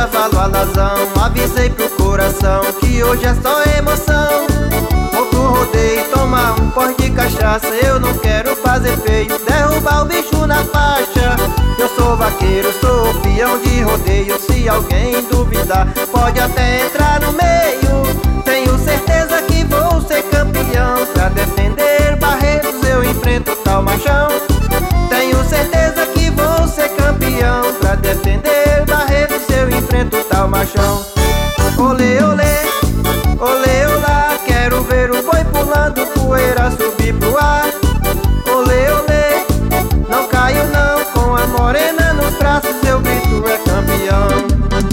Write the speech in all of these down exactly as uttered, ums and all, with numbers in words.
cavalo alazão, avisei pro coração que hoje é só emoção. Vou pro rodeio tomar um pó de cachaça, eu não quero fazer feio, derrubar o bicho na faixa. Eu sou vaqueiro, sou peão de rodeio, se alguém duvidar pode até entrar no meio. Tenho certeza que vou ser campeão, pra defender Barretos eu enfrento tal machão. Tenho certeza que vou ser campeão, pra defender Barretos eu enfrento tal machão. Olê, olê, olê, olá, quero ver o boi pulando, poeira subir pro ar. Olê, olê, não caio não, com a morena nos braços eu grito é campeão.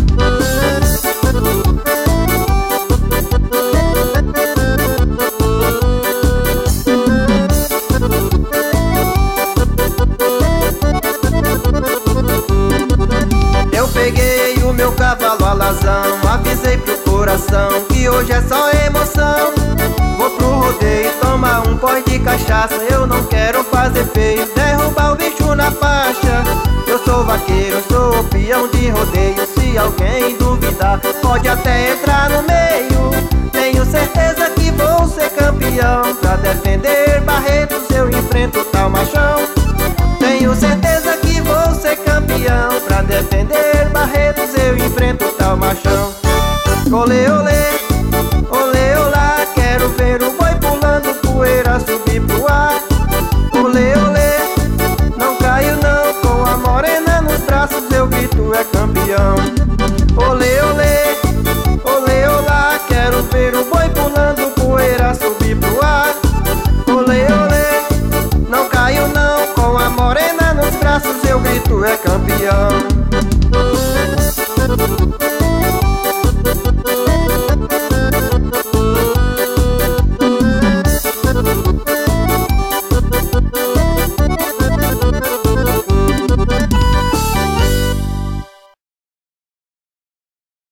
Eu peguei o meu cavalo alazão, avisei pro coração que hoje é só emoção. Vou pro rodeio tomar um pó de cachaça, eu não quero fazer feio, derrubar o bicho na faixa. Eu sou vaqueiro, sou peão de rodeio, se alguém duvidar pode até entrar no meio. Tenho certeza que vou ser campeão, pra defender Barretos eu enfrento tal machão.